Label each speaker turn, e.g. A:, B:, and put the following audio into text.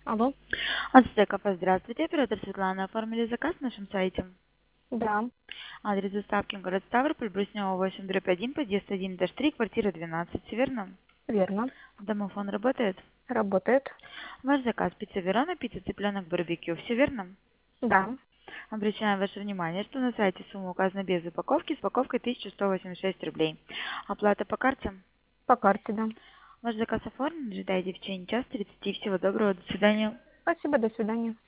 A: Алло,
B: Ацтеков, здравствуйте. Оператор Светлана. Оформили заказ на нашем сайте.
A: да,
B: Адрес доставки город Ставрополь, Бруснева 8/1, подъезд 1-3, квартира 12. Все верно?
A: верно.
B: Домофон работает?
A: Работает.
B: Ваш заказ пицца Верона, пицца цыпленок барбекю. Все верно?
A: Да,
B: Обращаем ваше внимание, что на сайте сумма указана без упаковки с упаковкой 1186 рублей. Оплата по карте?
A: по карте, да.
B: Ваш заказ оформлен. Ожидайте в течение часа 30. Всего доброго. До свидания.
A: Спасибо, до свидания.